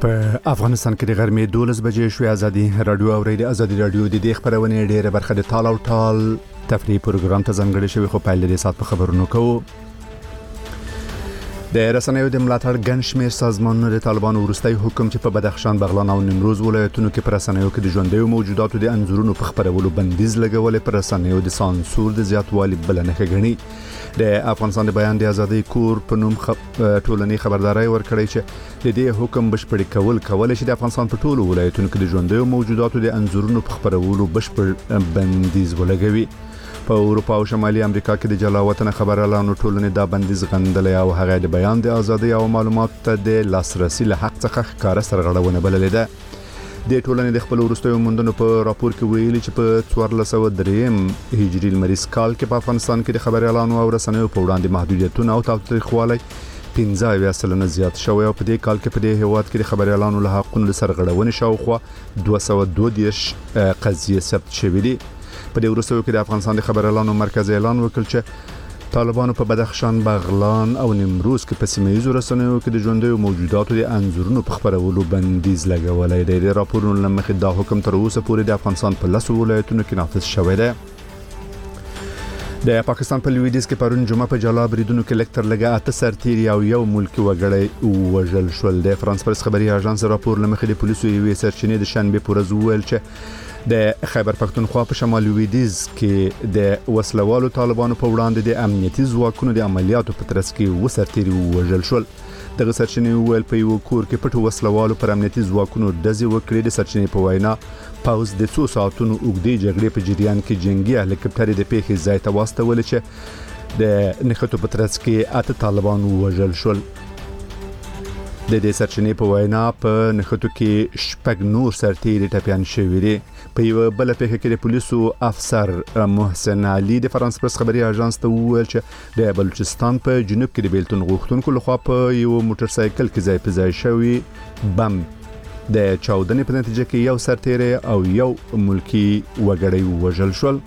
په افغانستان کې د غرمې 12 بجې شوې ازادي رادیو او ریډیو ازادي رادیو د دې خبرونه ډېره برخه د تال او ټال تفریحي پروګرام ته ځانګړی شوی خو په لري سات په خبرونو کوو د رسنیو د ملاتړ ګڼ شمېر سازمانونو د طالبانو وروستي حکم چې په بدخشان بغلان او نیمروز ولایتونو کې پر رسنیو کې د ژوندیو موجوداتو د انځورونو په خبرولو بندیز لګولې پر رسنیو د سانسور د زیاتوالي بلنه غني د افغانستان د بیان د ازادي کور په نوم ټولنی خبرداري ورکړی چې د دې حکم بشپړ کول شي د افغانستان په ټولو ولایتونو کې د ژوندیو موجوداتو د انځورونو په خبرولو بشپړ بندیز ولګوي په اروپا او شمالي امریکا کې د جلاوطن خبرالانو ټولنې دا بندیز غندلې او هغه د بیان د ازادي او معلوماتو ته د لاسرسي له حق څخه ښکارا سرغړونه بللې ده د ټولنې د خپل وروستیو موندنو په راپور کې ویلي چې په 1403 هجري لمریز کال کې په افغانستان کې د خبرالانو او رسنیو په وړاندې محدودیتونه او تاوتریخوالی 15% زیات شوی او په دې کال کې په دې هیواد کې د خبرالانو له حقونو سرغړونې شاوخوا 222 قضیې ثبت شوې دي په دې وروستیو کې د افغانستان د خبرالانو مرکز اعلان وکړ چې طالبانو په بدخشان بغلان او نیمروز کې په سیمه‌ییزو رسنیو کې د ژوندیو موجوداتو د انځورونو په خبرولو بندیز لګولای دی د راپورونو لمخې دا حکم تر اوسه پورې د افغانستان په 10 ولایتونو کې نافذ شوی دی د پاکستان په لویدیځ کې پرون جمعه په جلا بریدونو کې لکتر لګا 8 سرتیري او یو ملکی وګړی وژل شول د فرانس پرس خبري اژانس راپور لمخې د پولیسو یوې سرچینې د شنبه پر ورځ ویل چې د خیبر پختونخوا په شمال لویدیځ کې د وسلوالو طالبانو په وړاندې د امنیتي ځواکونو د عملیاتو په ترڅ کې وسرتيري وژل شول دغه سرچینې ویل په یو کور کې پټو وسلوالو پر امنیتي ځواکونو دزي وکړي د سرچینې په وینا پاوز د 2 ساعتونو اوږدې جګړې په جریان کې جنگي هلیکوپټر د پیښې ځای ته واستول چې د نخټو په ترڅ کې 8 طالبان وژل شول د دې سرچینې په وینا په نخټو کې شپږ نور سرتیري ټپيان شوي دي په یو بل پیښه کې د پولیسو افسر محسن علي د فرانس پرس خبري اژانس ته وویل چې د بلوچستان په جنوب کې د بیلتون غوښتونکو لخوا په یو موټر سایکل کې ځای په ځای شوی بم د چاودنې په نتیجه کې یو سرتیری او یو ملکی وګړی وژل شول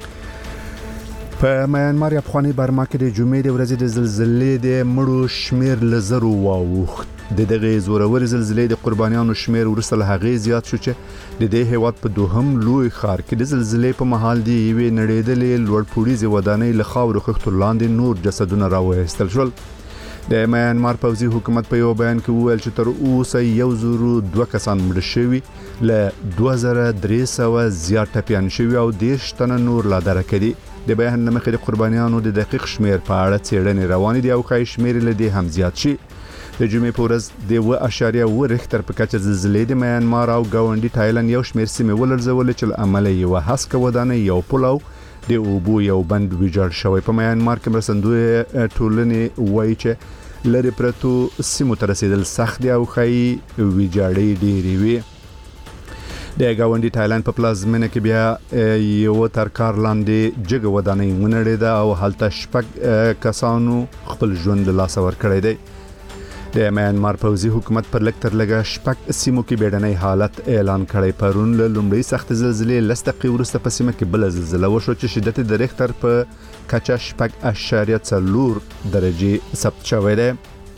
په میانمار یا افغاني برما کې د جمعې د ورځې د زلزلې د مړو شمیر لزرو واوښت د دغه زورور زلزلې د قربانیانو شمیر ورسره هغه زیات شو چې د دې هیواد په دوهم لوی ښار کې د زلزلې په محل دی یوې نړیدلې لوړپوړیزه ودانۍ له خاورو خښتو لاندې نور جسدونه راوېستل شول د میانمار پوځي حکومت په یو بیان کې وویل چې تر اوسه 102 کسان مړ شوي له 2300 زیات ټپيان شوي او 10 تنه نور لا درکه دي د بیان لمخې د قربانیانو د دقیق شمیر په اړه څېړنې روانې دي او خای شمیر له دې هم زیات شي د جمعې په ورځ د 1.1 ریختر په کچه زلزلې د میانمار او ګاونډي تایلند یو شمیر سیمې ولړزول چې عمل یو هسکه ودانۍ یو پلو د اوبو یو بند ویجاړ شوی په میانمار کې مرسندوی ټولنې وایي چې لری پرتو سیمو ته رسیدل سخت دی او خای ویجاړې ډېری وي د گاونډي تایلند په پلازمینه کې بیا یو ترکار لاندې جګ ودانۍ ونړېده او هلته شپږ کسانو خپل ژوند له لاسه ورکړی دی د میانمار پوځي حکومت پر لکتر لګا شپږ سیمو کې بیړنۍ حالت اعلان کړی پرون له لومړی سخت زلزلې لسته وروسته په سیمه کې بل زلزلہ وشو چې شدت د ریختر په کچه 4.4 درجه ثبت شوی دی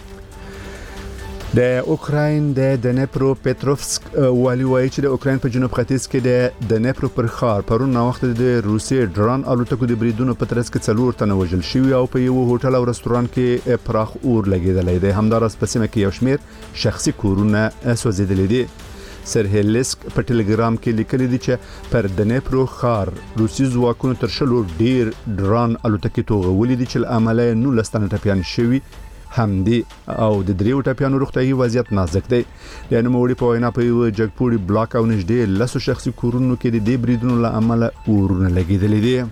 د اوکراین د دنپرو پټروفسک والی وایي چې د اوکراین په جنوب ختیځ کې د دنپرو پر ښار پرون وخت د روسي ډرون الوتکو د بریدونو په ترڅ کې 4 تنه وژل شوي او په یو هوټل او رستوران کې پراخ اور لګیدلی دی همدارس په سیمه کې یو شمیر شخصي کورونه سوځیدلي دي سرهلیسک په ټلګرام کې لیکلي دي چې پر دنپرو ښار روسي ځواکونو تر شلو ډیر ډرون الوتکې توغولې دي چې عمله 19 تنه ټپيان شوي همدي او د دریو ټپيانو روغتيایي وضعیت نازک دی د نوموړي په وینا په یو جګپوړي بلاک او نږدې لاسو شخصي کورونو کې د دې بریدونو له عمله اورونه لګیدلې دي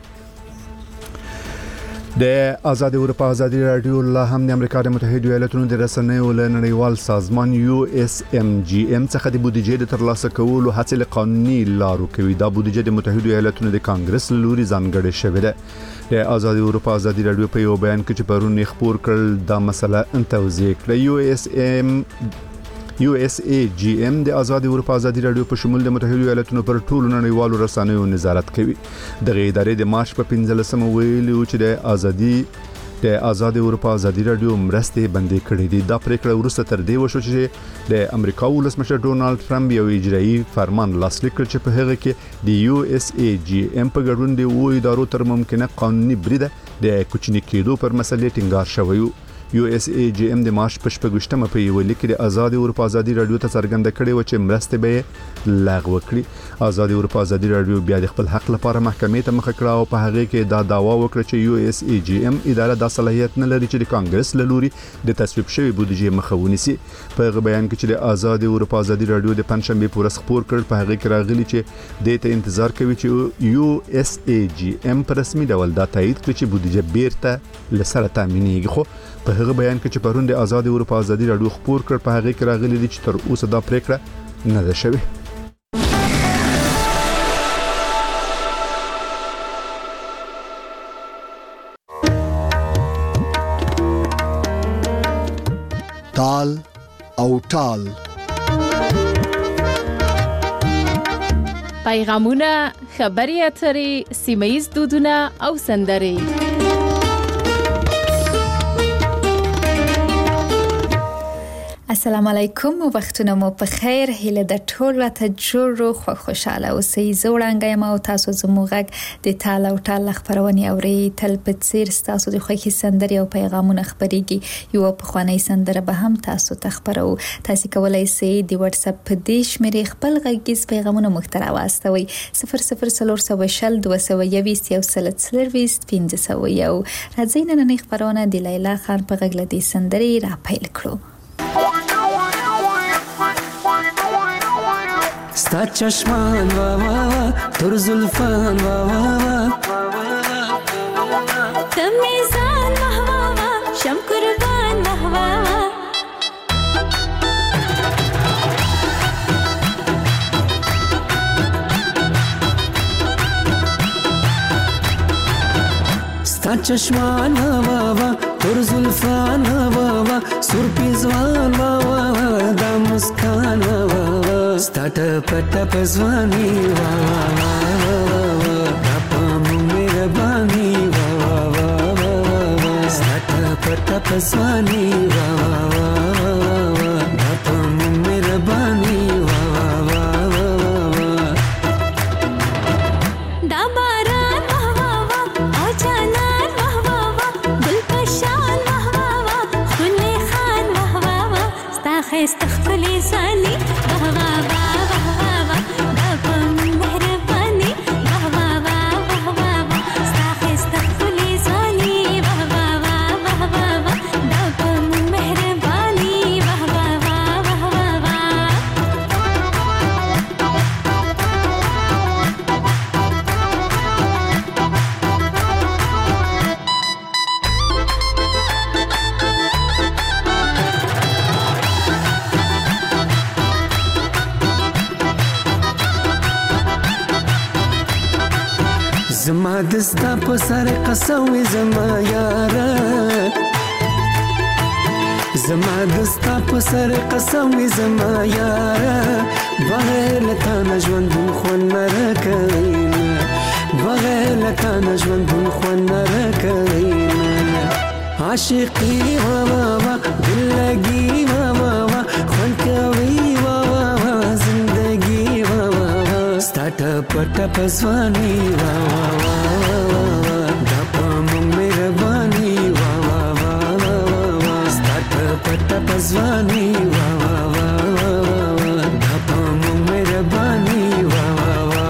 د آزاد اروپا آزادي رادیو له هم د امریکا د متحده ایالاتونو د رسنیو له نړیوال سازمان USMGM څخه د بودیجې د ترلاسه کولو هڅې له قانوني لارو کوي دا بودیجې د متحده ایالاتونو د کانګرس لوري ځانګړې شوې ده د آزاد اروپا آزادي رادیو په یو بیان کې چې پرون خبر کړل دا مسله توضیح کړه USAGM د آزاد اروپا آزادي رادیو په شمول د متحده ایالاتونو پر ټولو نړیوالو رسنیو نظارت کوي د ادارې د مارچ په 15 ویلو چې د آزادي د آزاد اروپا ازادي رادیو مرستې بندې کړې دي. دا پریکړه ورسته تر دې وشو چې د امریکا ولسمشر ډونالد ټرمپ یو اجرایي فرمان لاسلیک کړ چې په هغه کې د یو اس ای جی ام په ګډون د وو ادارو تر ممکنه قانوني بریده د کوچنی کېدو پر مسلې ټینګار شوی. یو اس ای جی ام د مارچ په 28مه په یو لیک کې د آزاد اروپا ازادي رادیو ته څرګنده کړې و چې مرستې به لغوه کړي. آزاد اروپا ازادي رادیو بیا د خپل حق لپاره محکمې ته مخ کړه او په هغه کې دا داوا وکړه چې یو اس ای جی ام اداره د صلاحیت نه لري چې د کانګرس له لوري د تصویب شوی بودیجې مخه ونیسي. په هغه بیان کې چې د آزاد اروپا ازادي رادیو د پنځشنبه په ورځ خبر کړ په هغه کې راغلي چې د ته انتظار کوي چې یو اس ای جی ام په رسمي ډول دا تایید کړي چې بودیجه بیرته لسره تامینېږي. خو په هغه بیان کې چې پرون د آزاد اروپا ازادي رادیو خبر کړ په هغه کې راغلي دي چې تر اوسه دا پریکړه نه ده شوې. تال او ټال پیغامونه، خبري اترې، سیمه‌ییز دودونه او سندرې. السلام علیکم، وختونه مو په خیر. هیله د ټول راته جوړ خو خوشاله اوسئ. زوړانګه یم او تاسو زموږ د تال او ټال خبرونه اوري. تل په څیر تاسو د خوښي سندرې او پیغامونه خبريږي. یو په خواني سندره به هم تاسو ته خبرو. تاسو کولای شئ د واتس اپ په دې شمیرې خپل غږیز پیغامونه مخترا واستوي 00420 220 130 1501. راځي نن خبرونه د لیلا خان په غږ لدی سندرې را پیل کړو. ستا چشمان وا وا وا تر زلفان وا وا وا تمیزان وا وا وا شم قربان وا وا وا ستا چشمان وا وا وا تر زلفان وا وا وا سر پیزوان وا وا وا دا مسکان وا وا ستا ټپ ځواني وا وا وا دا په مهرباني وا وا وا ستا ټپ ځواني وا وا وا دا په مهرباني وا وا وا دا باران وا وا وا او جانان وا وا وا ګل پشان وا وا وا خلې خان وا وا وا ستا خسته خپلې ځاني وا وا زما دستا په سر قسم زما یاره زما دستا په سر قسم زما یاره بغیر لتا نژوند خو نه راکوي بغیر لتا نژوند خو نه راکوي عاشقي وا وا وا دلګي وا وا وا خون کوي وا وا زندگی وا وا ستا ټپ ځواني وا وا دا په مهرباني وا وا ستا ټپ ځواني وا وا دا په مهرباني وا وا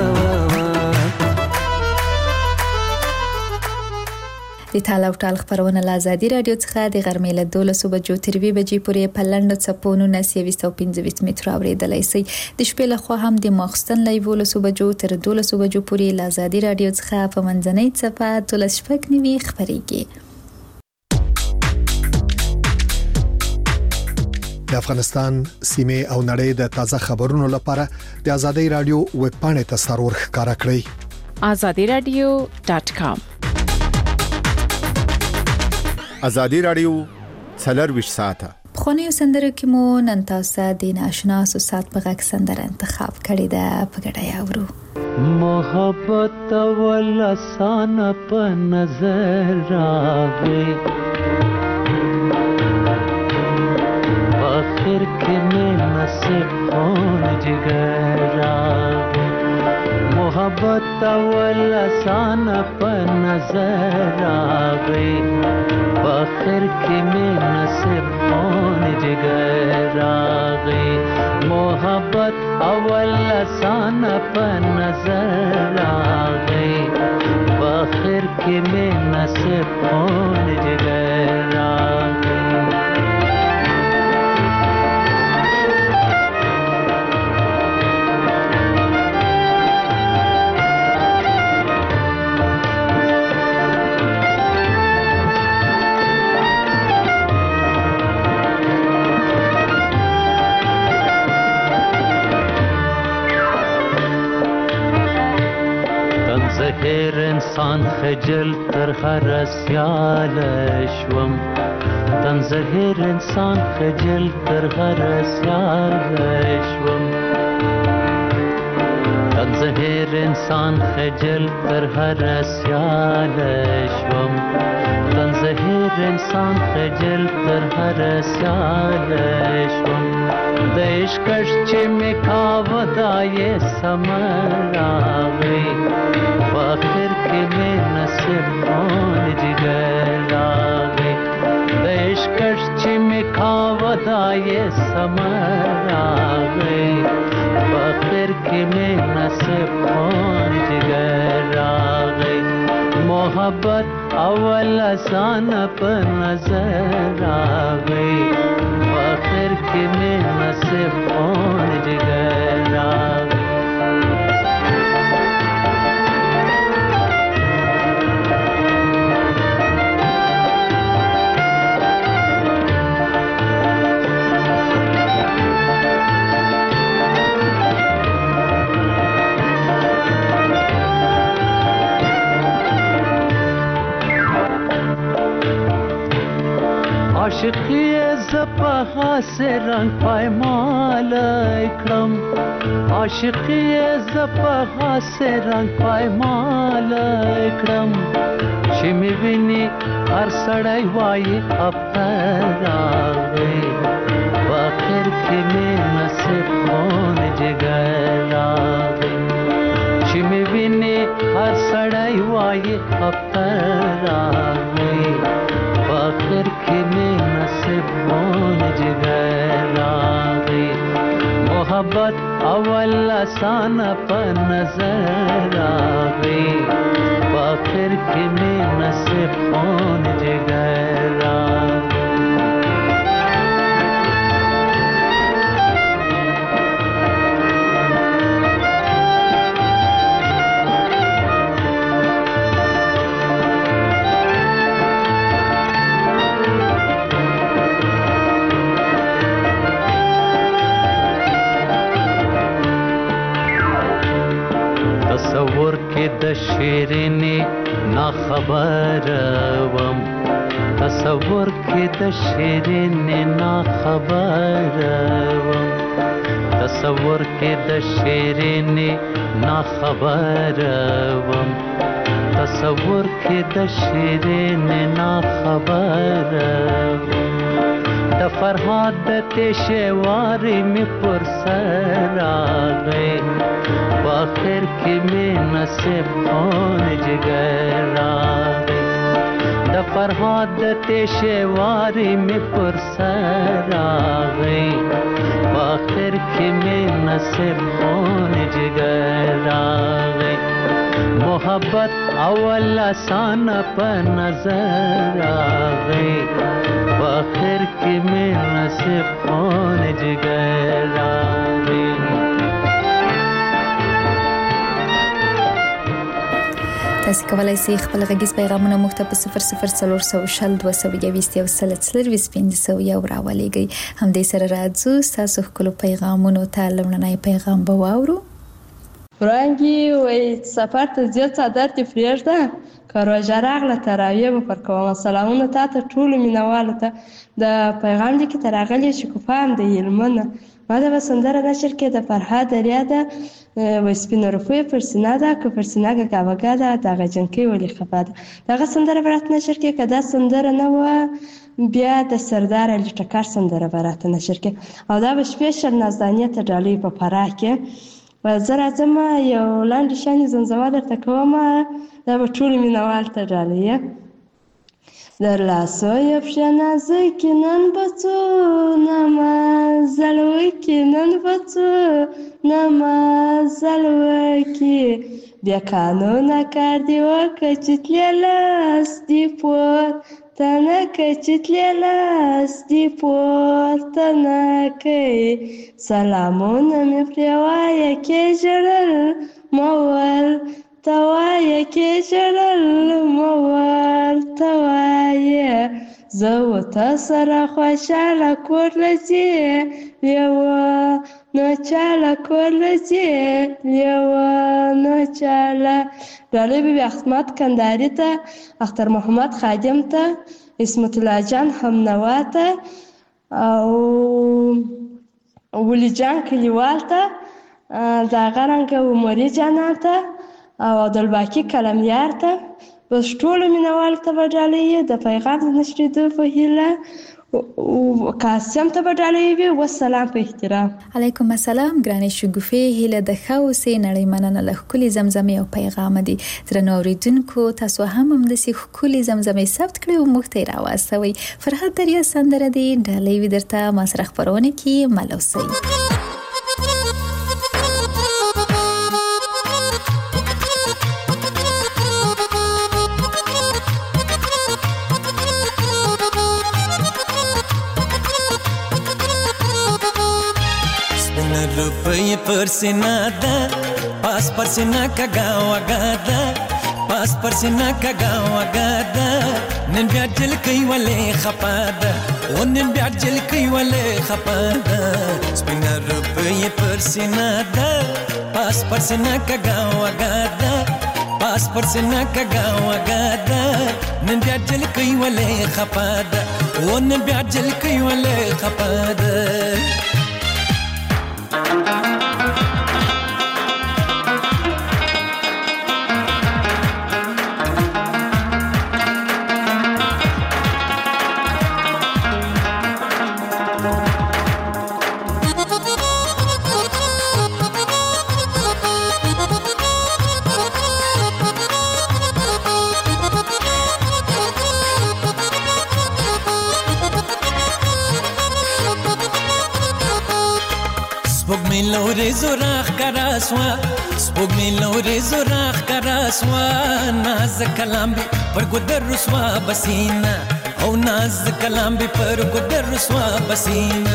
د تال او ټال خبرونه له آزادي رادیو څخه د غرمې له 12 بجو تر 2 بجې پورې په لنډو څپونو 925 متر اوریدلای شئ. د شپې له خوا هم د ماخستن له 12 بجو تر 12 بجو پورې له آزادي رادیو څخه په منځنۍ څپه 12 خبريږي. د افغانستان سیمه او نړۍ د تازه خبرونو لپاره د آزادي رادیو ویب پاڼه ته سرور ښکارا کړئ azadiradio.com. آزادي رادیو 24 ساعته. خونی سندرو کې مو نن تاسو د ناشنا سات په غږ سندره انتخاب کړی ده، په ګډه یاورو. मोहब्बत वाला सान पर नजर आवे आखिर के में नसीब कौन जिगर आवे मोहब्बत वाला सान पर नजर आवे आखिर के में नसीब कौन जिगर आवे मोहब्बत अवल सान पर नजर आवे आखिर के में नसीब कौन जिगर आवे زهر انسان خجل تر هر سیال شوم تن زهر انسان خجل تر هر سیال شوم تن زهر انسان خجل تر هر سیال شوم تن زهر انسان خجل تر هر سیال شوم د عشقش چې می کاودای سمر آوي आखिर के में नसीब कौन जिगर आवे देश कश्च में खावदा ये समर आवे आखिर के में नसीब कौन जिगर आवे मोहब्बत अवल आसान पर नजर आवे आखिर के में नसीब कौन जिगर आवे आशिकी ज़पहा से रंग पायमाल इकरम आशिकी ज़पहा से रंग पायमाल इकरम शिमी विनी हर सड़ाई वाई अब तरावे आखिर के में नसीब कौन जिगर आवे शिमी विनी हर सड़ाई वाई अब तरावे आखिर के में नसीब कौन जिगर आवे मोहब्बत अवल आसान पर नजर आवे आखिर के में नसीब कौन जिगर आवे تصور کې د شیرینې نا خبر وم تصور کې د شیرینې نا خبر وم تصور کې د شیرینې نا خبر وم تصور کې د شیرینې نا خبر وم د فرهاد د تشوارې می پر سر راغی आखिर के में नसीब कौन जिगर आवे द फरहाद तेशवारी में पुरसर आवे आखिर के में नसीब कौन जिगर आवे मोहब्बत अवल आसान पर नजर आवे आखिर के में नसीब कौन जिगर आवे تاسو کولای شئ خپل غږیز پیغامونه موږ ته په 004002215 راولېږئ. همدې سره راځو تاسو خپل پیغامونو ته لمړنی پیغام به واورو. وړانګې وایي سفر ته ځې څادر دې پرېږده که روژه راغله تراویح به پر کومه. سلامونه تا ته ټولو مینهوالو ته. د پیغام لیکې ته راغلی شکوفا هم د هلمنه. ما ته به سندره نشر کې د فرهاد دریا ده وایي سپینه روپۍ پر سینه ده که پر سینه ګګا بګا ده دغه جنکۍ ولې خفه ده. دغه سندره به راته نشر کې که دا سندره نه وه بیا د سردار علي ټکر سندره به راته نشر کې او دا به سپیشل نازدانې ته ډالۍ په فراه کې. زه راځم یو لاندې شانې زمزمه درته کوم دا به ټولو مینهوال ته ډالۍ. در لاسوی پښې نازکې نن به څو نمازل وکړي نن به څو نمازل وکړي بیا قانونه کار دې وکړه چې تلې لاس دې پورته نه کوي چې تلې لاس دې پورته نه کوي سلامونه مې پرې وایه کې ژړل مه ورته وایه کې ژړل مه ورته وایه زه ورته سره خوشحاله کور له ځې لیونو چاله کور له ځې لیونو چاله. ډالۍ به وي احمد کندهاري ته، اختر محمد خادم ته، عصمت الله جان همنوا ته او ولی جان کلیوال ته، دغه رنګه عمري جانان ته او عبدالباقي کلمیار ته. بس ټولو مینهوالو ته به ډالۍ د پیغام د نشرېدو په هیله قاسم ته به ډالۍ وي. والسلام په احترام. علیکم السلام ګرانې شګوفې، هیله د ښه اوسې، نړۍ مننه له ښکلې زمزمې او پیغام دي. درنو اورېدونکو تاسو هم همداسې ښکلې زمزمې ثبت کړئ او موږ ته یې راواستوئ. فرهاد دریا سندره دې ډالۍ وي درته ما سره خپرونه کې مل اوسئ. روپۍ پر سینه ده پاس پر سینه کږه وږه ده پاس پر سینه کږه وږه ده نن بیا جلکۍ ولې خفه ده او نن بیا جلکۍ ولې خفه ده سپینه روپۍ پر سینه ده پاس پر سینه کږه وږه ده پاس پر سینه کږه وږه ده نن بیا جلکۍ ولې خفه ده او نن بیا جلکۍ ولې خفه ده. سپوږمۍ لورې زوراخ کرا سوا سپوږمۍ لورې زوراخ کرا سوا ناز کلام به پر ګودر رسوا بسینا او ناز کلام به پر ګودر رسوا بسینا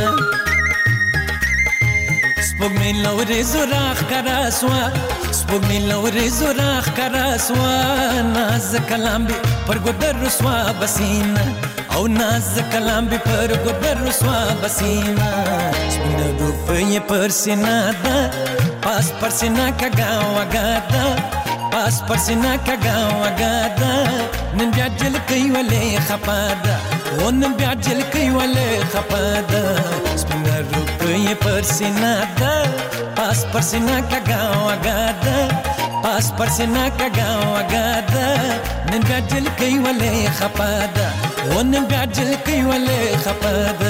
سپوږمۍ لورې زوراخ کرا سوا سپوږمۍ لورې زوراخ کرا سوا ناز کلام به پر ګودر رسوا بسینا او ناز کلام به پر ګودر رسوا بسینا سپینه روپۍ پر سینه ده پاس پر سینه کږه وږه ده پاس پر سینه کږه وږه ده نن بیا جلکۍ ولې خفه ده او نن بیا جلکۍ ولې خفه ده سپینه روپۍ پر سینه ده پاس پر سینه کږه وږه ده پاس پر سینه کږه وږه ده نن بیا جلکۍ ولې خفه ده او نن بیا جلکۍ ولې خفه ده.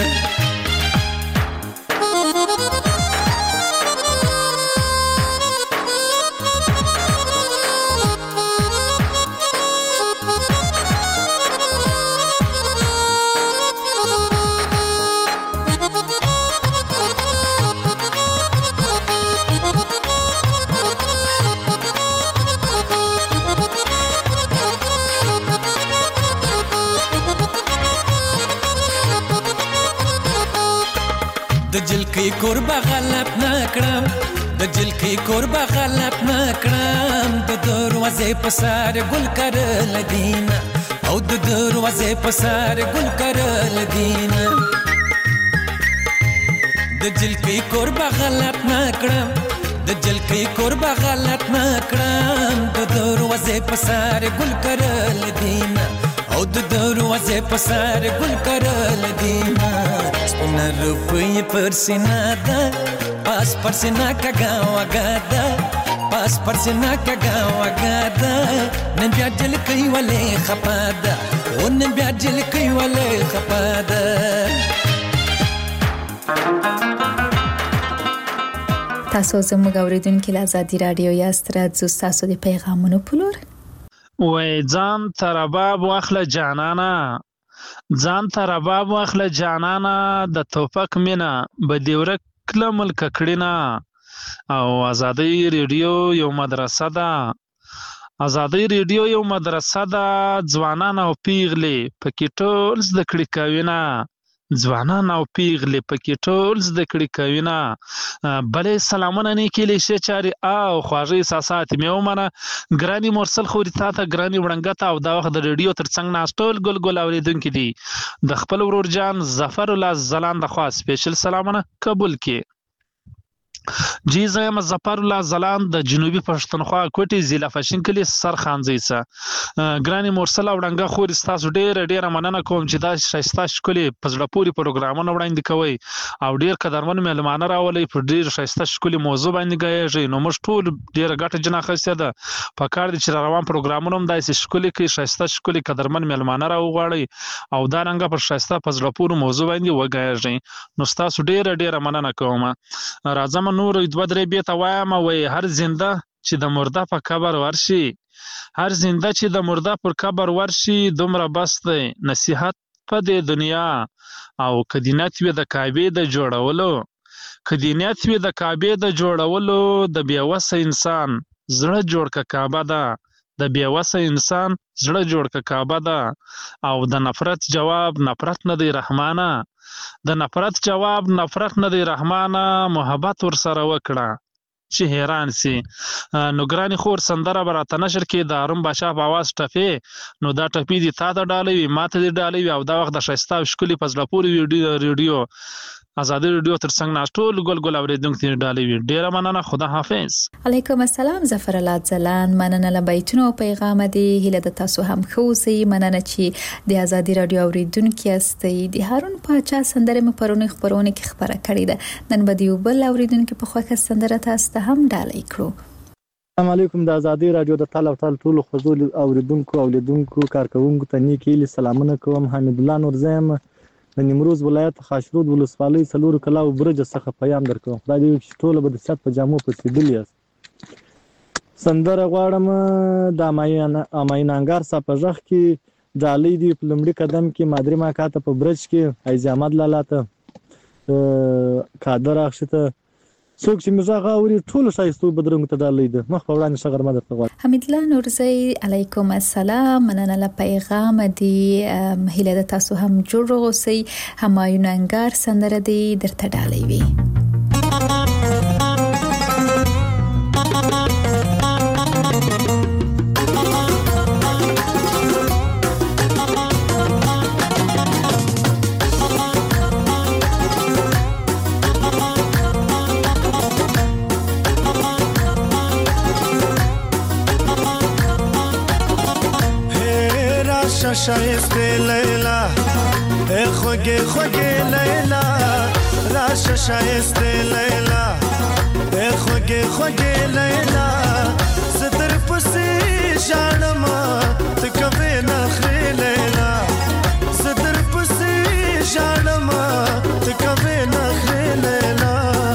د جلکۍ کوربه غلط نه کړم د جلکۍ کوربه غلط نه کړم د دروازې په سر ګل کرل دینه او د دروازې په سر ګل کرل دینه د جلکۍ کوربه غلط نه کړم د د جلکې کوربه غلط نکړم د دروازې په سر ګل کرل دینه او د دروازې په سر ګل کرل دینه سپونه روپۍ پر سینه ده پاس پر سینه کږه وږه ده پاس پر سینه کږه وږه ده نن بیا جلکې ولې خفه ده او نن بیا جلکې ولې خفه ده تاسو زموږ اوریدونکو له آزادي رادیو یاست راځو تاسو د پیغامونو پلور وای ځان ترباب واخله جانانا ځان ترباب واخله جانانا د توپک مینا بدیورک ملک کړینا او آزادي رادیو یو مدرسه ده آزادي رادیو یو مدرسه ده ځوانان او پیغلې پکې ټول زده کړې کوي نه ځوانان او پیغلې پکې ټول زده کړې کوي نه بلې سلامونه نه کېلی شي چارې او خواږه احساسات مې ومنه ګراني مرسل خوري تا ته ګراني وړنګته او دا وخت د رادیو تر څنګ ناست ټول ګل ګل اورېدونکي دي د خپل ورور جان ظفر الله زلان د خوا سپیشل سلامونه قبول کړي جی زه یم ظفر الله زلان د جنوبي پښتونخوا کوټې ضلع فاشین کلي سرخانځي څه ګراني مرسل وړنګه خوري ستاسو ډېره مننه کوم چې دا ښایسته ښکلي په زړه پورې پروګرامونه وړاندې کوئ او ډېر قدرمن مېلمانه راولئ په ډېر ښایسته ښکلي موضوع باندې غږیږئ نو موږ ټول ډېره ګټه جن اخیستې ده پکار دي چې روان پروګرامونه هم داسې ښکلي کړي ښایسته ښکلي قدرمن مېلمانه راوغواړئ او دا رنګه په ښایسته په زړه پورې موضوع باندې وغږیږئ نو ستاسو ډېره مننه کوم راځم نور دوه درې بیته وایم وای هر زنده چې د مرده په قبر ورشي هر زنده چې د مرده پر قبر ورشي دومره بس دی نصیحت په دې دنیا او کدینت وي د کعبې د جوړولو کدینت وي د کعبې د جوړولو د بیوسه انسان زړه جوړ ک کعبه ده د بیوسه انسان زړه جوړ ک کعبه ده او د نفرت جواب نفرت نه دی رحمانه د نفرت جواب نفرت نه دی رحمانه محبت ورسره وکړه چې حیران سي نو ګراني خور سندره به راته نشر کې د هارون بادشاه په اواز ټپې نو دا ټپې دي تا ته ډالۍ وي ما ته دې ډالۍ وي او دا وخت د ښایسته او ښکلي په زړه پورې رادیو آزادي رادیو تر څنګ ناست ټول ګل ګل اورېدونکي ته ډالۍ وي ډېره مننه خدا حافظ علیکم السلام ظفر الله زلان مننه له بیتونو او پیغام دی هله د تاسو هم خوسي مننه چې د آزادي رادیو اوریدونکو یاستئ د هارون پاچا سندره مې پرونی خبرونه کې خبره کړې ده نن به دیو بل اوریدونکو په خوښه سندره تاسو ته هم ډالۍ کړو السلام علیکم د آزادي رادیو د ټول خزول اوریدونکو کارکونکو ته نیکی سلامونه کوم حمید الله نورزم د نیمروز ولایت خاشرود ولسوالۍ څلور کلاو برج څخه پیغام درکوم خدای دې چې ټول به د صحت په جامو پسېدلی یاست سندره غواړم د اماین انګار صاحب په ځخ کې ډالۍ دی په لومړي قدم کې مادری ماکاته په برج کې عزیز احمد لاله ته قادر اخشته څوک چې مزه غاوري ټول شایستو بدرنګ ته ډالۍ ده مخ په وړاندې شغر مدد ته غواړم حمید الله نورزی علیکم السلام مننه له پیغام دی هله د تاسو هم جوړ اوسئ همایون انګار سندره دی درته ډالۍ وي شایسته لیلا خوږه لیلا راشه شایسته لیلا خوږه لیلا ستر پسې ژړم ته کوي نخري لیلا ستر پسې ژړم ته کوي نخري لیلا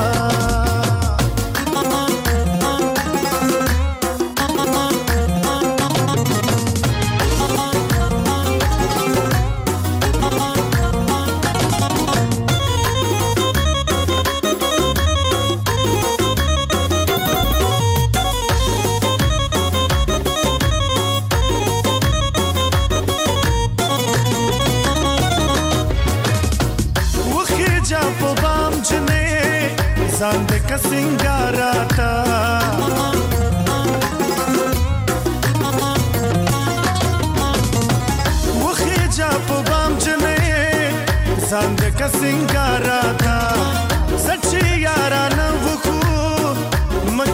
ځان د کسنګاراتا وخی جا په بام جنې ځان د کسنګاراتا سچي یارانه وخو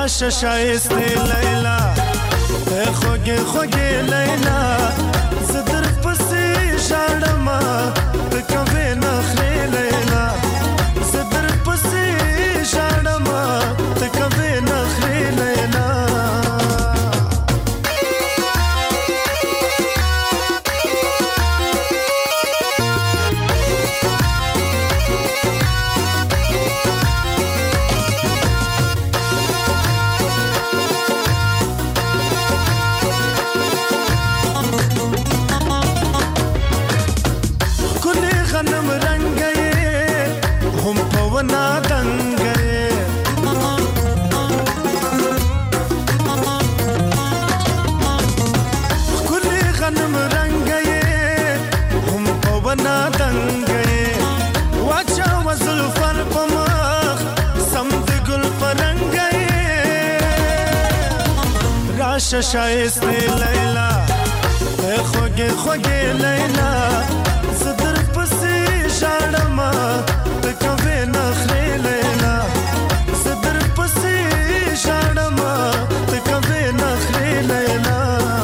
راشه شایسته لیلا خوږې خوږې لیلا زه در پسې ژاړم ته کوې نخرې لیلا زه در پسې ژاړم ته کوې نخرې لیلا راشه شایسته لیلا خوږې خوږې لیلا زه در پسې ژاړم ته کوې نخرې لیلا زه در پسې ژاړم ته کوې نخرې لیلا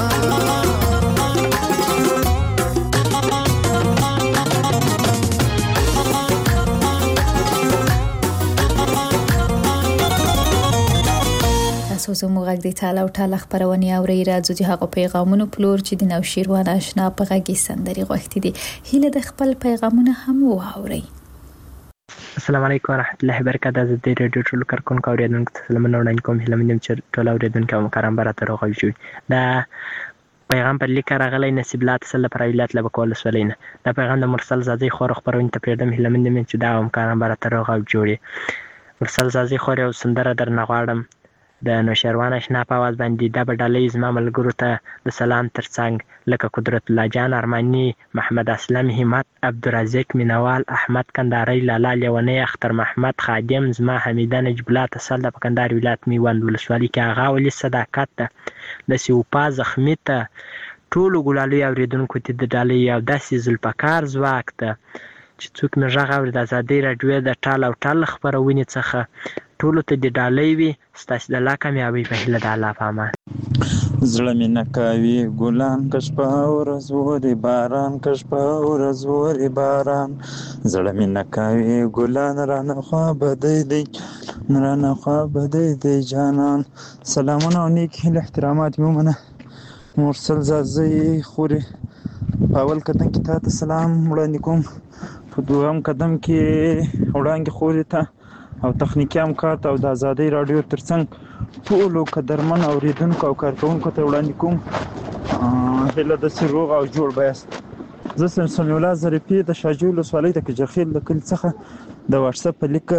تاسو زموږ غږ د تعالی او تعالی خبرونه اوري راځو چې هغه پیغامونه پلور چې د نوشیروان آشنا په غږی سندري غوښتي دي هله د خپل پیغامونه هم واوري. السلام علیکم ورحمت الله وبرکاته. د دې رادیو ټول کارکونکو اوریدونکو ته سلامونه وړاندې کوم. هله مې چې ټول اوریدونکو مکرم براتر راغلی شي. دا پیغام پر لیک راغلی نصیب الله تسل پر ویلات لب کول سولینه. دا پیغام د مرسل زادی خور خبرونه ته پیردم. هله مې چې دا مکرم براتر راغلی جوړي. مرسل زادی خور او سندره در نغواړم د نوشیروان آشنا په आवाज باندې د بدلې زما ملګرو ته د سلام ترڅنګ لکه قدرت الله جان ارمانی، محمد اسلم، همت، عبدالرزاق مینوال، احمد کنداری، لالا لیونی، اختر محمد خادم، زما حمیده نجب الله تسل د کندهار ولایت میوند ولسوالۍ کې هغه ولي صداقت ته د سیوپا زخمی ته ټولو ګلالي اوریدونکو ته د ډالۍ او داسې زلپکار ځواک ته چې څوک مې غږ اوري د ازادۍ راډیو د ټال او ټال خبرونې څخه ټولو ته د ډالۍ وي. ستاسو د الله کامیابۍ په هیله د الله په امان. زړه مې نه کوي ګلان کش په ورځ ورې باران کش په ورځ ورې باران زړه مې نه کوي ګلان رانه خوا بدی دی رانه خوا بدی دی جانان. سلامونه او نیک هیله احترامات مې ومنه. مرسل زازی خوري په اول قدم کې تاسو سلام وړاندې کوم. په دویم قدم کې وړاندې خوري ته او تخنیکی همکار ته او د ازادۍ راډیو ترڅنګ ټولو قدرمن اوریدونکو او کارکونکو ته وړاندې کوم هیله داسې روغ او جوړ بیاست. زه سمیع الله ظریفي د شاجوی ولسوالۍ د کجخیل د کلي څخه د واتساپ په لیک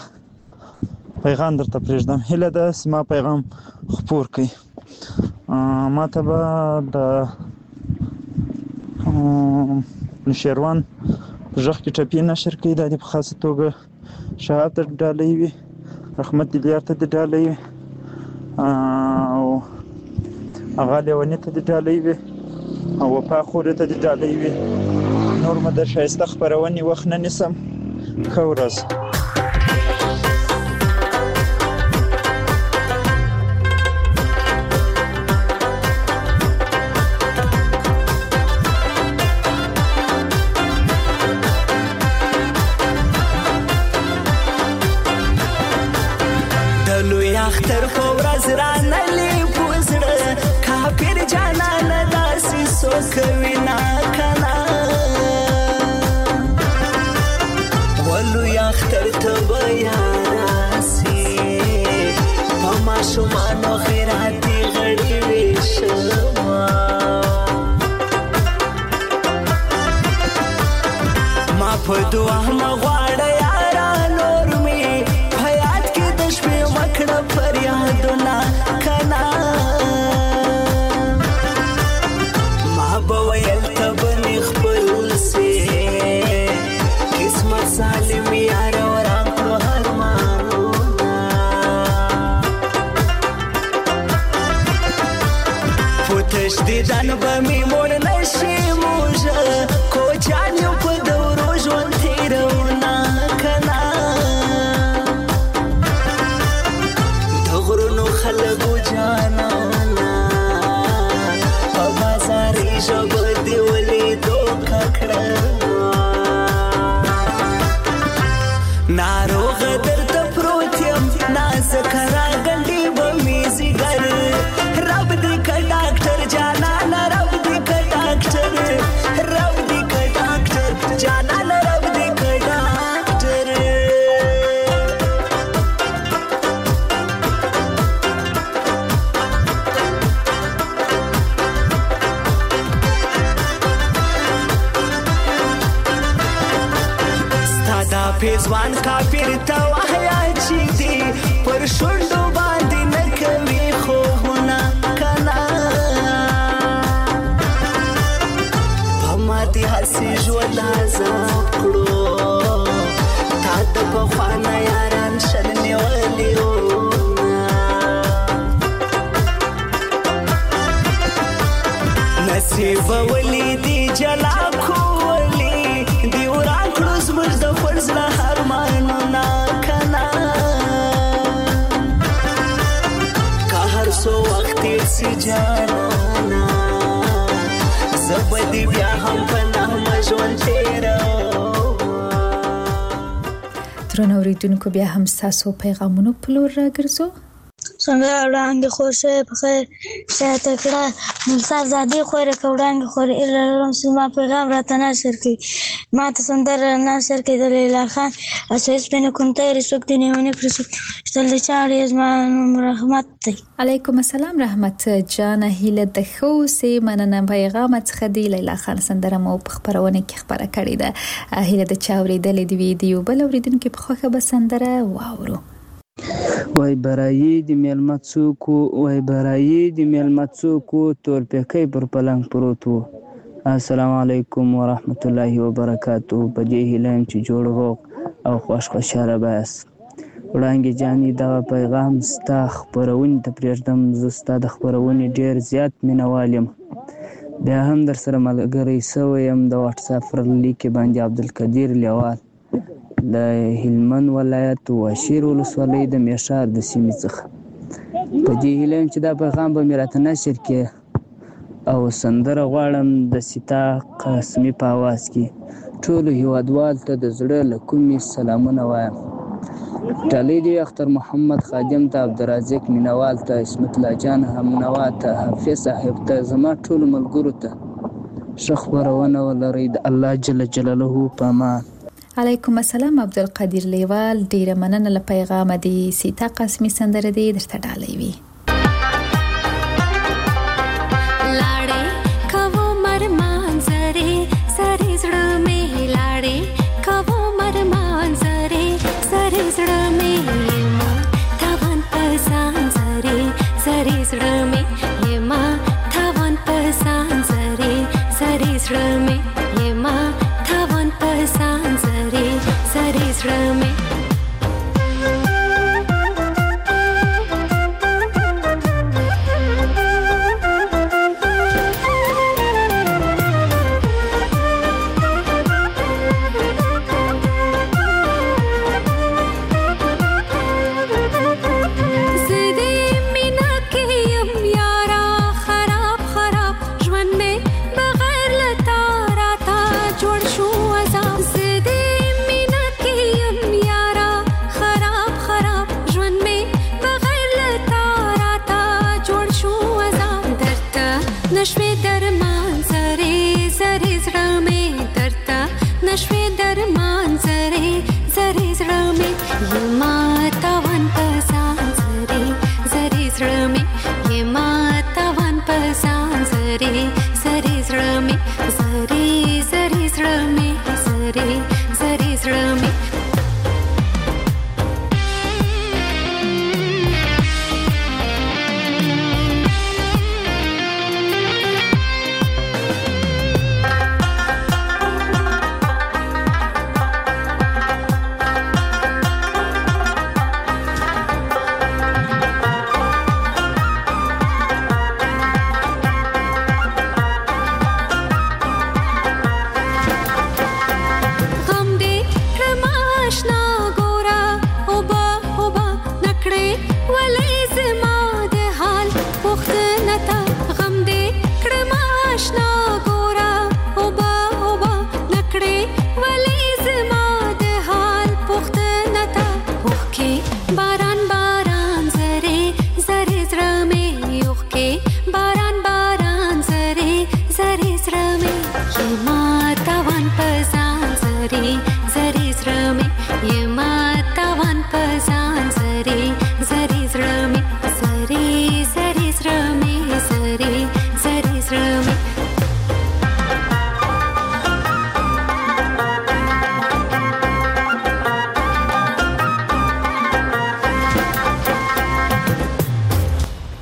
پیغام درته پرېږدم. هیله ده زما پیغام خپور کړئ. ما ته به د نوشیروان په غږ کې ټپې نشر کړي. دا دې په خاصه توګه شهاب ته ډالۍ وي، رحمت دیلیار ته د ډالۍ وي او هغه لیوني ته د ډالۍ وي او وفا خورې ته د ډالۍ وي. نور مې د ښایسته خپرونې وخت نه نیسم. ښه ورځ. اختر په ورځ رانلې پوزړه کافر جانان داسې سوکوي نا کنا ولو اختر ته بیاسي په ماشومانو خیراتي غړي وشما ما په دعا مغواړه یارا نور می حیات کې د شپې وکړه فریادونه کنا ما به ویل ته بنې خپل سي قسمت سالم یار وران کړو ارمانونه پوتش دې ځان به مې مور نشي موجه کو جان یو په دورو ژوند تیرونه کنا د غرونو خلقو جانانا په بازاري ژبه دې ولیدو ککړه ناروغه درته پروت یم نازکه راګنډې به مې ځیګر رب دې که ډاکټر جانانه رب دې که ډاکټر رب دې که ډاکټر جانانه رب دې که ډاکټر ستا دا پیزوان کافر ته وحیا چې دي پر شونډو باندې نه کوي خوبونه کنه په ما دې هسې ژوند عذاب کړو تا د پخوانه یاران شل نیولي نصیب ولی دی جلا کولی دی وران کړو زموږ د خپل زړه ارمانونه کنه که هر څو وخت تېر سي جانانه زه به دې بیا هم په نغمه ژوند تېروم درنو اوریدونکو بیا هم ستاسو پیغامونو په لور راګرځو څنګه وړاندې خوشه په خیر شاته کړه ملسار زادي خوره کوړانګ خوره الهام سما پیغام راته نشر کی ما ته سندر نشر کی د لیلا خان اساس پنه کومته رسوک دی نیونه پرسو ستل چاړي زما رحمت دی علیکم السلام رحمت جان هیله د خو سي مننه پیغام څخه دی لیلا خان سندره مو په خبرونه کې خبره کړې ده هیله د چاوري د ویډیو بل اوریدونکو په خوخه به سندره واورو وای برایي د میلمه څوک تور پکې پر پلنګ پروت وو السلام علیکم ورحمت الله وبرکاتو په دې هیلم چې جوړ روغ او خوشاله بس وړاندې جاني دا پیغام ستا خبرونه ته پرېږدم زستا د خبرونه ډیر زیات مینوالم بیا هم در سره ملګری سویم د واتس اپ پر لیک باندې عبدالقدیر لیوال د هلمند ولایت واشیر ولسوالۍ د میشار د سیمې څخه په دې هیلم چې دا پیغام به مې راته نشر کړي او سندره غواړم د سیتا قاسمي په اواز کې ټولو هیوادوال ته د زړه له کومې سلامونه وایم ټالی دی اختر محمد خادم ته عبدالرزاق مینوال ته اسمت الله جان همنوا ته حافظ صاحب ته زما ټولو ملګرو ته ښه خپرونه ولرئ د الله جل جلاله په امان علیکم السلام عبدالقدیر لیوال ډیره مننه له پیغام دی سیتا قاسمي سندره دی درته ډالۍ وي لاړې کوو مرمان زره سره زړه مې لاړې کوو مرمان زره سره زړه مې ما تاوان پسان زره سره زړه مې ما تاوان پسان زره سره زړه مې ما تاوان پسان زره سره زړه مې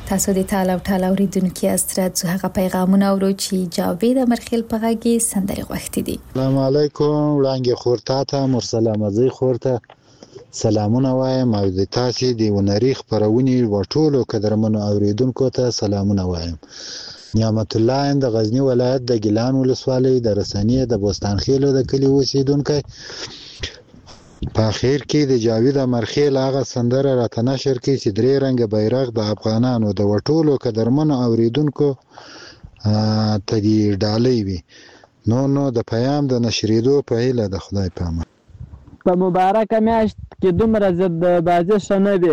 تاسو د تعال او تعال اوریدونکو استرات هغه پیغامونه اورو چې جاوید امرخیل په غږی سندري غوښتي دي. السلام علیکم وړاندې خورتا ته مرسله مزي خورته سلامونه وایم او د تاسو د ونری خبرونی ورټولو قدرمنو اوریدونکو ته سلامونه وایم. نعمت الله د غزنی ولایت د ګیلان ولسوالۍ د رسنی د بوستانخیلو د کلی اوسیدونکو په اخر کې د جاوید امرخیل هغه سندره راته نشر کړي چې درې رنګه بیرغ د افغانانو د وټولو قدرمنو اوریدونکو ته دی ډالۍ وي. نو د پیام د نشریدو په هیله د خدای په امان. په مبارکه میاشت کې دومره ضد بازی شنه وي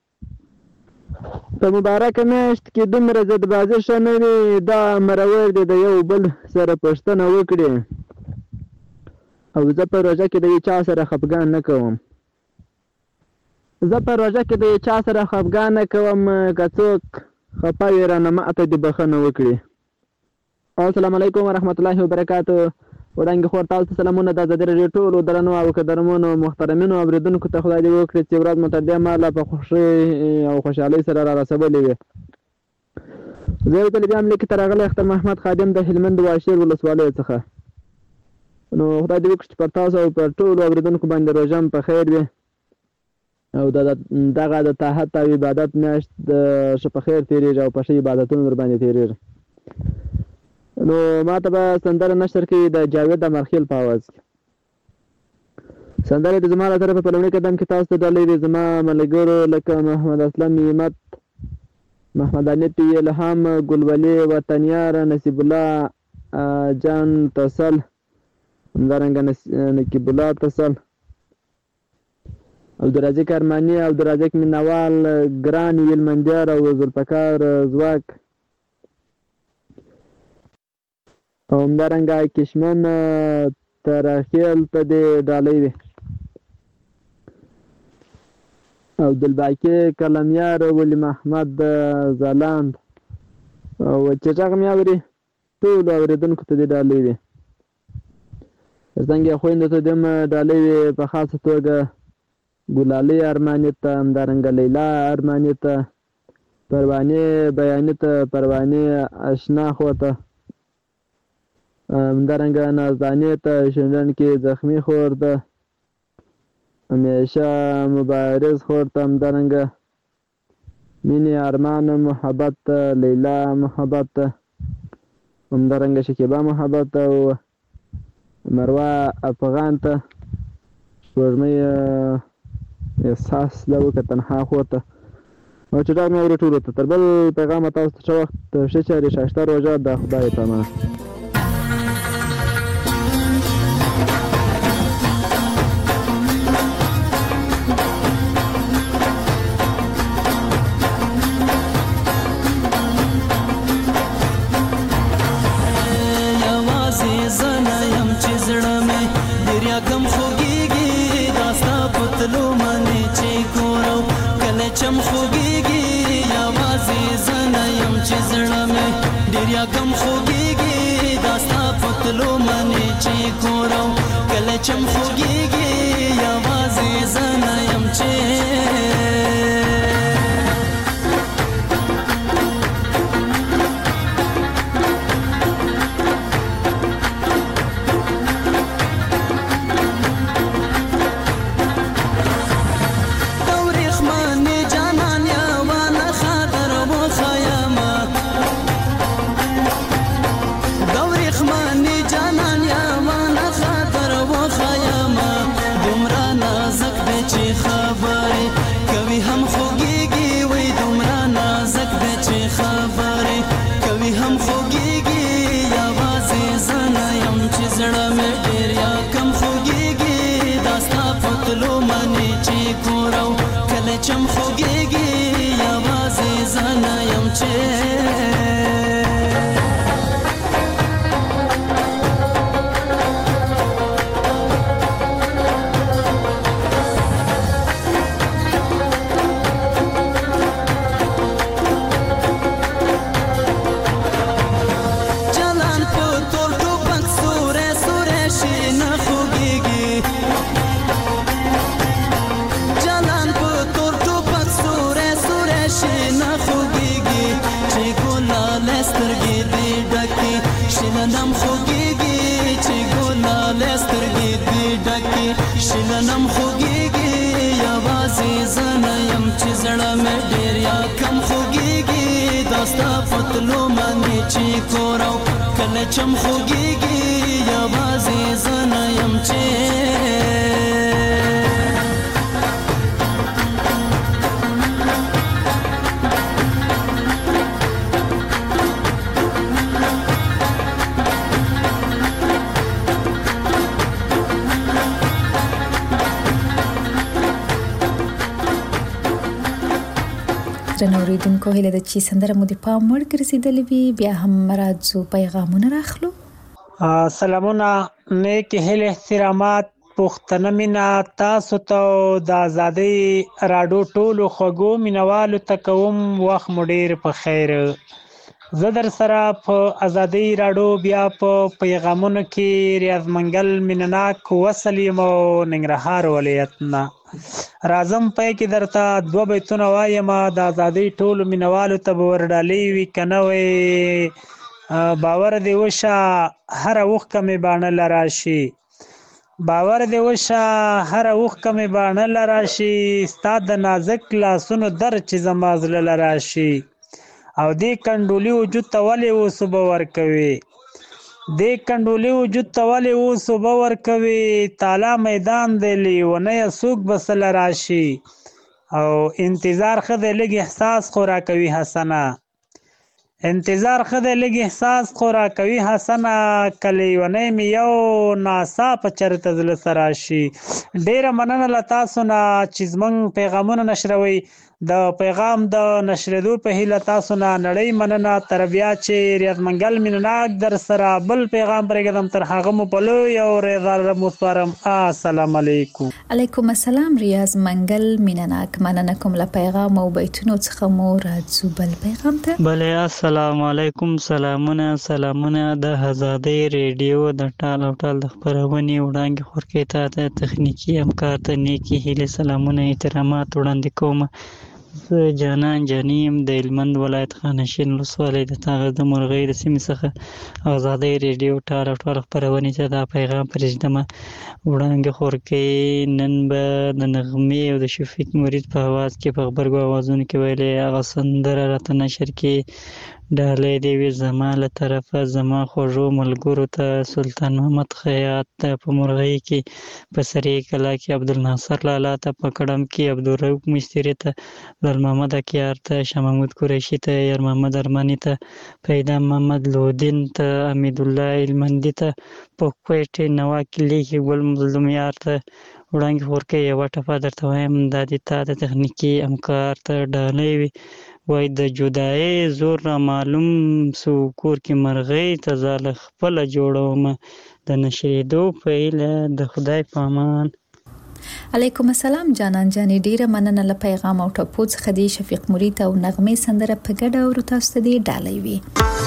دا مرور دي د یو بل سره پښتنه وکړي او زه په روژه کې د چا سره خفګان نه کوم که څوک خفه وي رانه ماته دې بخښنه وکړي. السلام علیکم ورحمت الله وبرکاتو. وړاندې خور تاسو ته سلامونه د ازادي راډیو ټولو درنو او قدرمنو محترمینو اوریدونکو ته خدای دې وکړي چې ورځ مو تر دې مهاله په خوښۍ او خوشحالۍ سره را رسولې وي. زه یو ځل بیا هم لیکې ته راغلی اختر محمد خادم د هلمند واشیر ولسوالۍ څخه. نو خدای دې وکړي چې پر تاسو او پر ټولو اوریدونکو باندې روژه په خیر وي او دغه د طاعت او عبادت میاشت ښه په خیر تېرېږي او په ښه عبادتونو در باندې تېرېږي. نو ما ته به سندره نشر کړي د جاوید امرخیل په اواز کې. سندره د زما له طرفه په لومړي قدم کې تاسو ته ډالۍ دي زما ملګرو لکه محمد اسلم همت، محمد انیت، الهام، ګلولي، وطنیار، نصیب الله جان تسل، همدارنګه نقیب الله تسل، عبدالرزاق ارماني، عبدالرزاق مینوال، ګران ویلمندیار او ذوالفقار ځواک او همدارنګه کشمن ترخیل ته دې ډالۍ وي. عبدالباقي کلمیار، ولی محمد ځلاند او چې غږ مې اوري ټولو اورېدونکو ته دې ډالۍ وي. څنګه خویندو ته دې ډالۍ وي په خاصه توګه ګلالۍ ارماني ته، همدارنګه لیلا ارماني ته، پروانې بیاني ته، پروانې اشناخو ته، همدارنګه نازدانې ته، شنډن کې زخمي خور ته، همیشه مبارز خور ته، همدارنګه مینې ارمان محبت ته، لیلا محبت ته، همدارنګه شکیبا محبت ته او مروه افغان ته، سپوږمۍ احساس لو که تنها خور ته او چې ډار مې اوري ټولو ته. تر بل پیغامه تاسو ته ښه وخت، ښه چارې، ښایسته روژه د خدای په امان. چم خوږیږي یوازې زه نه یم چې زړه مې ډېر یاکم خوږیږي دا ستا په تلو منې چې کورم کله چم خوږیږي یوازې زه نه یم چې چم خوږیږي یوازې زه نه یم چې نه خوږیږي شلنم خوږیږي چې ګلاله سترګې دې ډکې شلنم خوږیږي یوازې زه نه یم چې زړه مې ډېر یا کم خوږیږي دا ستا په تلو باندې چې کور او کله چم خوږیږي یوازې زه نه یم چې درنو اوریدونکو هیله ده چې سندره مو د پام وړ ګرځېدلې وي. بیا هم راځو پیغامونه راخلو. سلامونه، نیک هیله، احترامات، پښتنه مینا تاسو ته د آزادۍ راډیو ټولو خوږو مینوالو ته کوم. وخت مو ډېر په خیر. زه در سره په آزادۍ راډیو بیا په پیغامونو کې ریاض منګل مینناک وصل یم او ننګرهار ولایت نه. راځم پای کې درته 2 بیتونه وایم. د آزادۍ ټولو مینوالو ته به ورډالۍ وي که نه وی باور دې وشه هره اوښکه مې باڼه له راشي. باور دې وشه هره اوښکه مې باڼه له راشي. ستا د نازک لاسونو در چې زما زړه له راشي. او دې کنډولي وجود ته ولې اوس اوبه ورکوي. دې کنډولي وجود ته ولې اوس اوبه ورکوي. تالا میدان دی لیونیه څوک به سله راشي. او انتظار ښه دی لږ احساس خو راکوي حسنه. انتظار ښه دی لږ احساس خو راکوي حسنه. که لیونی مې یو ناڅاپه چېرته زړه ته راشي. ډېره مننه له تاسو نه چې زموږ پیغامونه نشروئ. د پیغام د نشریدو په هیله تاسو نه نړۍ مننه. تر بیا چې ریاض منګل مینناک در سره بل پیغام پرېږدم تر هغه مو په لوی او ریزه مو سپارم. السلام علیکم. علیکم السلام ریاض منګل مینناک. مننه کوم له پیغام او بیتونو څخه مو راځو بل پیغام ته. بله السلام علیکم. سلامونه د آزادۍ ریډیو د ټال او ټال د خپرونې وړاندې خورکې ته د تخنیکي همکار ته نیکې هیلې سلامونه احترامات وړاندې کوم. زه جانان جانیم د هلمند ولایت خانشین ولسوالۍ د تاغ د مرغۍ د سیمې څخه آزادۍ ریډیو ټال او ټال خپرونې ته دا پیغام پرېږدمه. وړاندې خورکې نن به د نغمې او د شفیق مرید په اواز کې په غبرګو اوازونو کې ویلې هغه سندره راته نشر کې ډالۍ دې وي زما له طرفه زما خوږو ملګرو ته. سلطان محمد خیاط ته په مرغۍ کې، په سرې کلا کې عبدالناصر لالا ته، په کړم کې عبدالرؤف مستري ته، لال محمد اکیار ته، شاه محمود قریشي ته، یار محمد ارماني ته، پیدا محمد لودین ته، حمید الله هلمندي ته، په کوټې نوا کلي کې ګل مظلوم یار ته. وړاندې خورکې یوه ټپه درته وایم دا دې تا د تخنیکي همکار ته ډالۍ وي. وای د جدایۍ زور را معلوم سو کور کې مرغۍ ته ځاله خپله جوړومه. د نشریدو په هیله د خدای په امان. علیکم السلام جانان جانې. ډیره مننه له پیغام او ټپو څخه دی. شفیق مرید او نغمې سندره په ګډه اورو تاسو ته دی ډالۍ وي.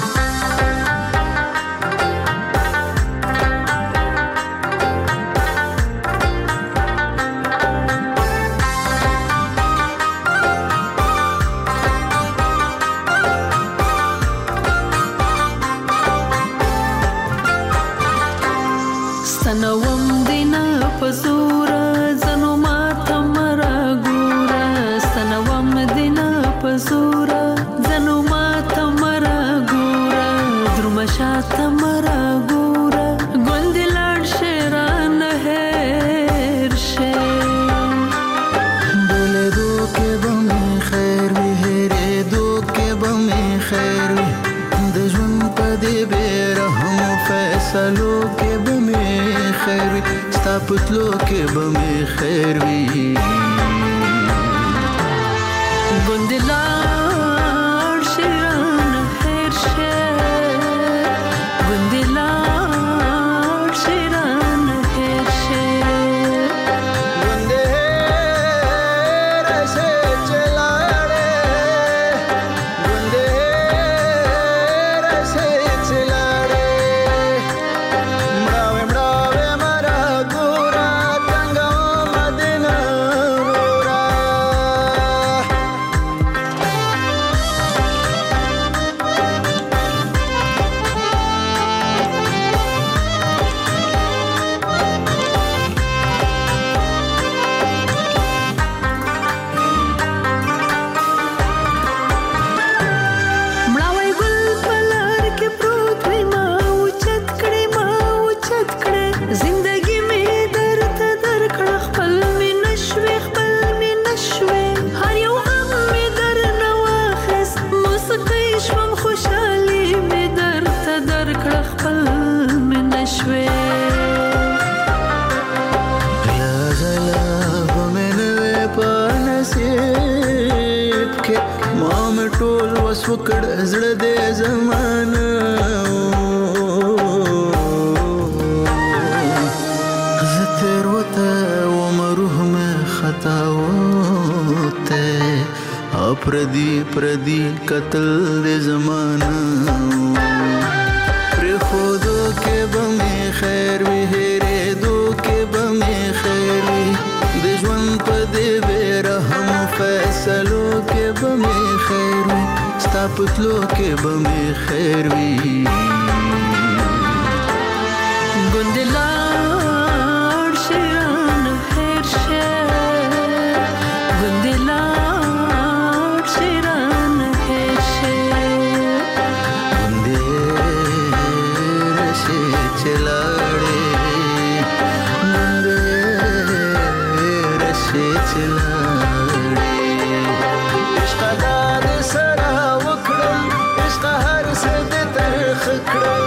سنوم دینا پزورا زنو ماتا مرا گورا. سنوم دینا پزورا زنو ماتا مرا گورا. درمشاتا مرا گورا. گندی لڑ شیران هیر شیر. بولے دو کے بمی خیر وی ہیرے دو کے بمی خیر وی. دجون پدی بیرحم فیصلو کے بمی خیر وی. ستا پتلو کے بمی خیر وی. گندی لڑ شیران هیر شیر. گندی لڑ شیران هیر شیر. گندی رسے چلاڑے. گندی رسے چلاڑے. مڑاوے مڑاوے مرا گورا تنگا مدینہ ما مې ټول وس وکړ زړه دې زمانه زه تېروته ومه روح مې خطا وته او پردي قتل دې زمانه پرېښودو کې به مې خیر وي هېرېدو کې به مې خیر وي د ژوند په دې بې رحمو فیصلو کې به مې خیر وي ستا په تلو کې به مې خیر وي ګوندې لاړ شي رانه هېر شه ګوندې لاړ شي رانه هېر شه ګوندې راشي چې لاړې ګوندې راشي چې لاړې عشقه دا دې سره وکړم عشقه هر څه دې ترخه کړم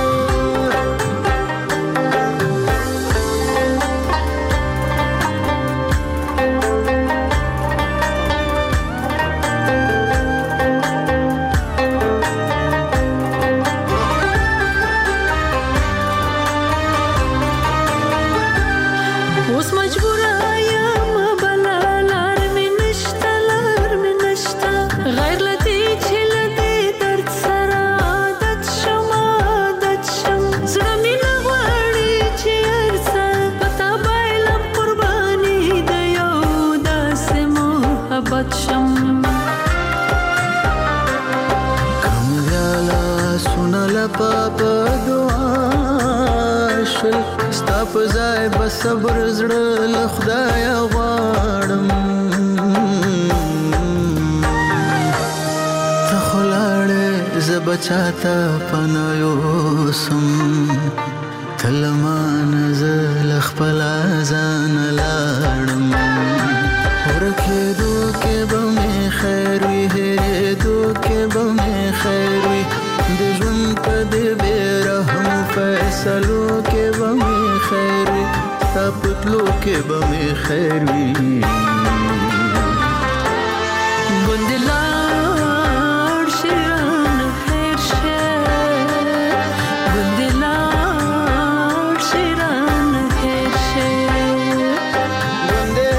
اوس مجبوره یم بله لار مې نشته غیر له دې چې له دې درد سره عادت شم زړه مې نه غواړي چې هر څه په تا بایلم قرباني د یو داسې محبت شم کم ویاله سونه لپه په دعا شول ستا په ځای به صبر زړه له خدایه غواړم ته خو لاړې زه به چاته پناه یوسم ته له مانه زه له خپله ځانه لاړم ورکېدو کې به مې خیر وي هېرېدو کې به مې خیر وي د ژوند په دې بې رحمو فیصلو کې به مې خیر وي ستا په تلو کې به مې خیر وي ګوندې لاړ شي رانه هېر شه ګوندې لاړ شي رانه هېر شه ګوندې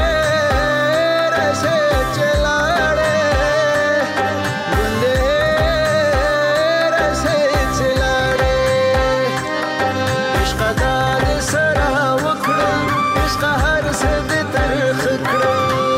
راشي چې لاړې ګوندې راشي چې لاړې عشقه دا دې سره وکړم عشقه هر څه دې ترخه کړم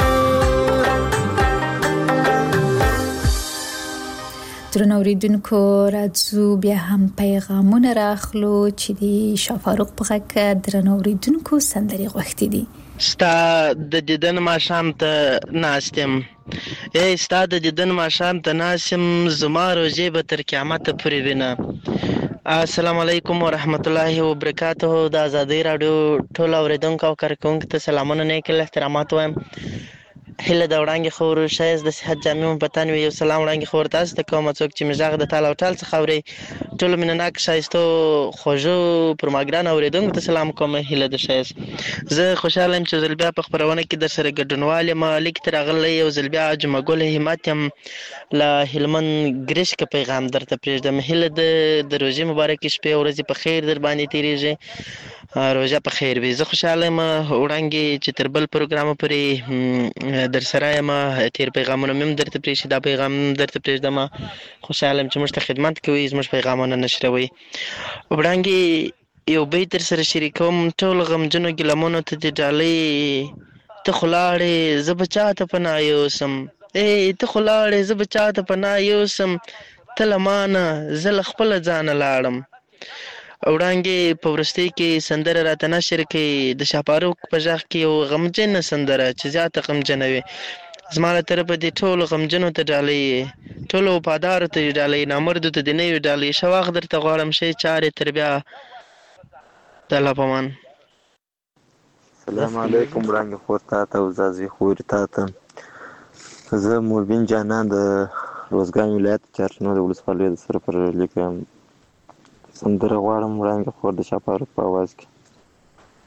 درنو اوریدونکو راځو بیا هم پیغامونه راخلو چې د شافاروق په غږ درنو اوریدونکو سندري غوښتي دي ستا د دیدن ماښام ته ناستم ستا د دیدن ماښام ته ناستم زما روزې به تر قیامته پورې وینه السلام علیکم ورحمت الله وبرکاته د آزادۍ راډیو ټول اوریدونکو او کارکونکو ته سلامونه نیک احترامات وایم هله د وړاندې خور شایست د صحت جامع په تن یو سلام وړاندې خور تاسو ته کوم څوک چې مزاغ د تاله او ټال څخه اوري ټول مینناک شایستو خوږو پرماګران اوریدونکو ته سلام کوم هله د شایست زه خوشاله یم چې زلبیا په خبرونه کې در سره ګډونوال یم لیک تر غلې یو زلبیا جمعه ګل همت یم لا هلمن ګریش کا پیغام درته پرېږدم هله د روزي مبارک شپه ورځې په خیر در باندې تیریږي روزه په خیر وي زه خوشاله یم وړاندې چې تر بل پروګرام پورې در سره یم تیر پیغامونه مم درته پرېښي دا پیغام درته پرېږدم خوشاله یم چې موږ ته خدمت کوي زموږ پیغامونه نشروي وړاندې یو بیت در سره شریکوم ټول غمجنو ګیلمونو ته دې ډالۍ ته خو لاړې زه به چاته پناه یوسم ته خو لاړې زه به چاته پناه یوسم ته له مانه زه له خپله ځانه لاړم وړاندې په وروستۍ کې سندره راته نشر کړي د شاپاروق په غږ کې یو غمجنه سندره چې زیاته غمجنه وي زما له طرفه دې ټولو غمجنو ته ډالۍ ټولو وفادارو ته یې ډالۍ نامردو ته دې نه وي ډالۍ ښه وخت درته غواړم ښې چارې تر بیا د الله په امان السلام علیکم وړاندې خور تا ته او زازي خورې تا ته زه موربین جانان د روزګان ولایت چارچنو د ولسوالۍ د سره پر لیکم سندره غواړم وړاندې خور د شاپاروق په اواز کې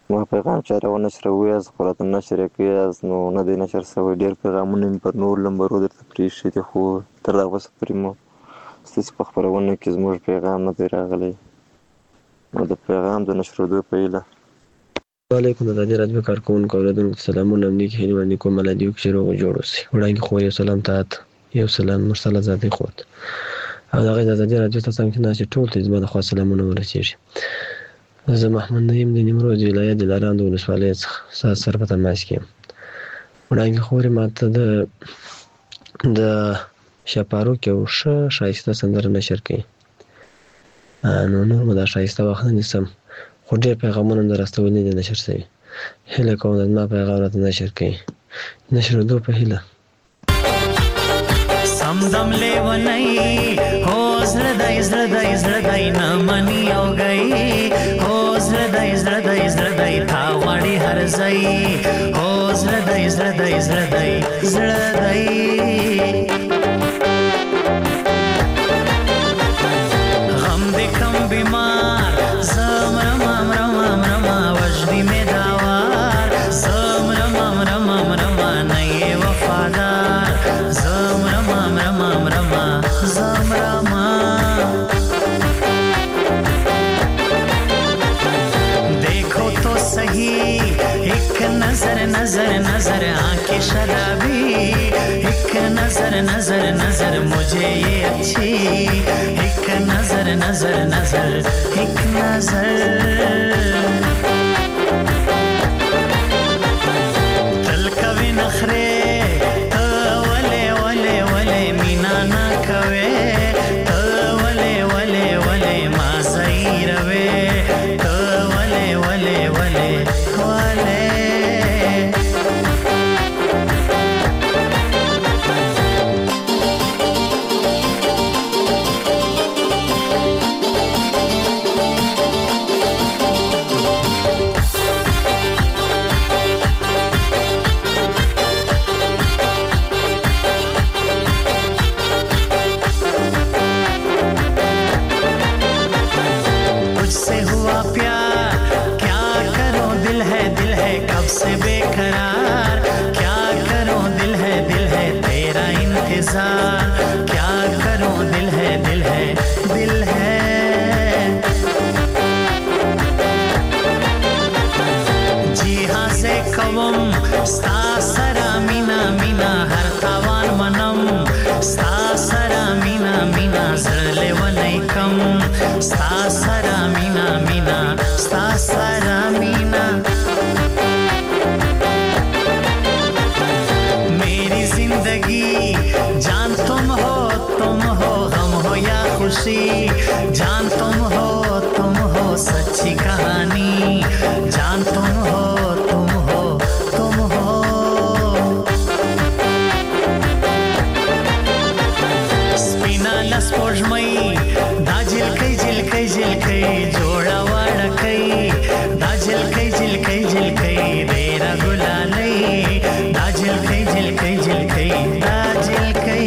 ما پیغام چاره و نشروي از قرات النشر کیاز نو نه دی نشر سوی ډیر پیغامونه پر نور لمبرو درته پریښي دي خو تر دغه وسه پورې مو ستاسو په خپرونه کې زموږ پیغام نه دی راغلی نو د پیغام د نشرېدو په هیله وعلیکم د دې رادیو کارکونکو اوریدونکو سلامونه نیک هیله باندې کوم ملادیو کې روغ جوړ اوسئ وړاندې خو یو سلام تات یو سلام مرسل آزادۍ خوت او دغه د دې رادیو ته څنګه چې ټول ته زما د خوا سلامونه ورسیږي زه محمد نعیم د نیمروز ولایت د لاراند ولسوالۍ څخه سره په تماس کې وړاندې خو ماته د شپارو کې او شایسته سندره نشر کړي نو نور مو دا شایسته وخت نه نیسم خو ډېر پیغامونه هم راستولي دي نشر شوي هیله کوم د زما پیغام راته نشر کړي نشرېدو په هیله سمدم لیونی هو زړه دی نه مني او گئی هو زړه دی تا غواړي هر ځای هو زړه دی غم دې کم بیمار زم رما وجدی می داوار زم رما نه یې وفادار زم رما देखो तो सही एक नजर आंखें शराबी एक नजर मुझे ये अच्छी एक नजर एक नजर दिल कभी नखरे तो वले मीना ना कवे तो वले माँ सही रवे तो वले तुझसे हुआ प्यार क्या करो दिल है कब से बेकरार क्या करो दिल है तेरा इंतजार क्या करो दिल है जी हाँ से कवम स्ता सरा मीना हर तावान मनम स्ता सरा मीना जरले वनई कम स्ता सरा मीना स्ता सरा मीना मेरी जिंदगी जान तुम हो गम हो या खुशी जान तुम हो सच्ची कहानी जान तुम हो स्पोर्ट्समई दा झिलकै जोड़ा वाड़कै दा झिलकै रेरा गुलालै दा झिलकै दा झिलकै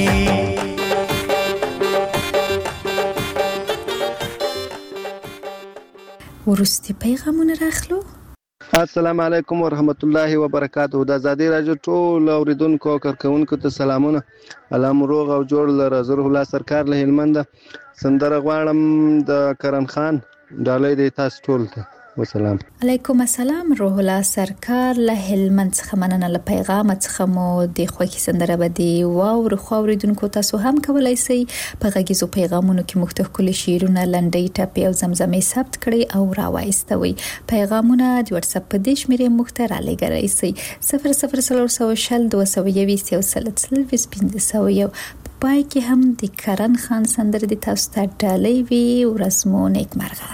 ورستي پیغامونه راخلو السلام علیکم ورحمت الله وبرکاته د ازادي راډیو ټول اوریدونکو او کارکونکو ته سلامونه الله روغ او جوړ لره زه روح الله سرکار له هلمند سندره غواړم د کرن خان ډالۍ د تاسو ټول ته وسلام علیکم السلام روح الله سرکار له هلمند څخه مننه له پیغام څخه مو د خوښي سندره بدی واو خوریدونکو تاسو هم کولای شئ په غږیزو پیغامونو کې مختلف کلی شعرونه لنډۍ ټاپي او زمزمې ثبت کړئ او راوایستوي پیغامونه د واتس اپ په دې شمیرې مختار علیګرای شئ 004022 پای کې هم د کرن خان سندره د تاسو ته ډالۍ وی ورسمو نیکمرغه